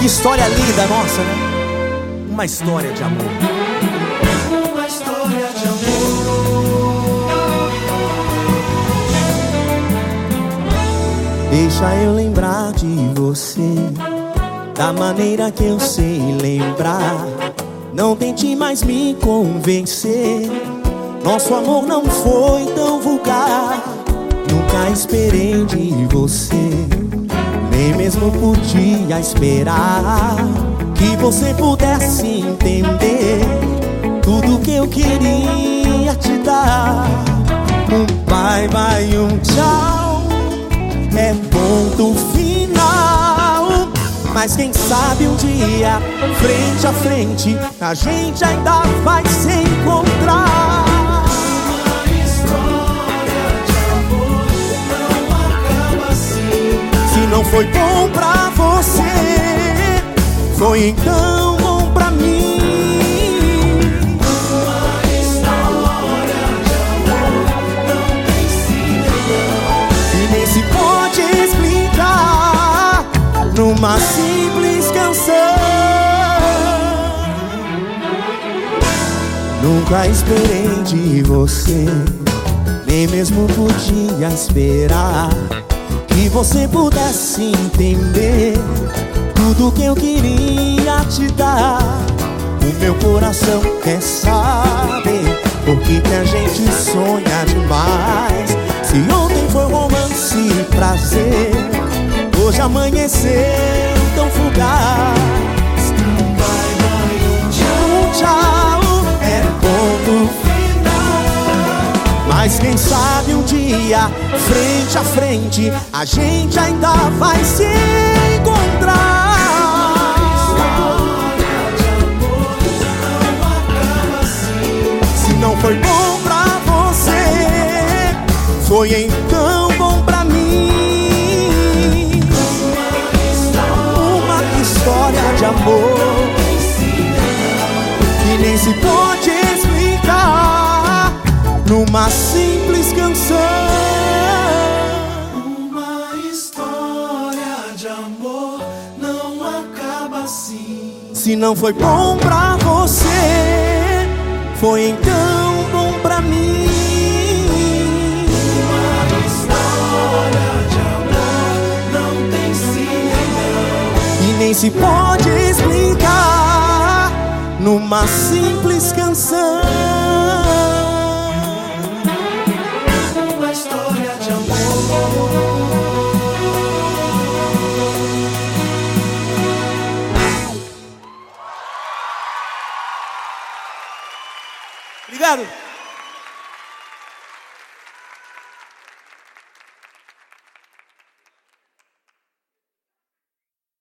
Que história linda, nossa, né? Uma história de amor. Uma história de amor. Deixa eu lembrar de você da maneira que eu sei lembrar. Não tente mais me convencer. Nosso amor não foi tão vulgar. Nunca esperei de você, nem mesmo podia esperar que você pudesse entender tudo que eu queria te dar. Um bye bye, um tchau, é ponto final. Mas quem sabe um dia, frente a frente, a gente ainda vai se encontrar. Uma história de amor não acaba assim. Se não foi bom pra você, foi então bom pra mim. Uma história de amor não tem fim, E nem se pode explicar numa simples canção. Nunca esperei de você, nem mesmo podia esperar que você pudesse entender tudo que eu queria te dar. O meu coração quer saber por que a gente sonha demais. Se ontem foi romance e prazer, hoje amanheceu tão fugaz. bye bye, Um tchau é ponto final. Mas quem sabe um dia, frente a frente, a gente ainda vai se encontrar. Se não foi bom pra você, foi então bom pra mim. Uma história de amor que nem se pode explicar numa simples canção. Uma história de amor não acaba assim. Se não foi bom pra você, foi então bom pra mim. Uma história de amor não tem fim, não. E nem se pode explicar numa simples canção. Uma história de amor. Obrigado.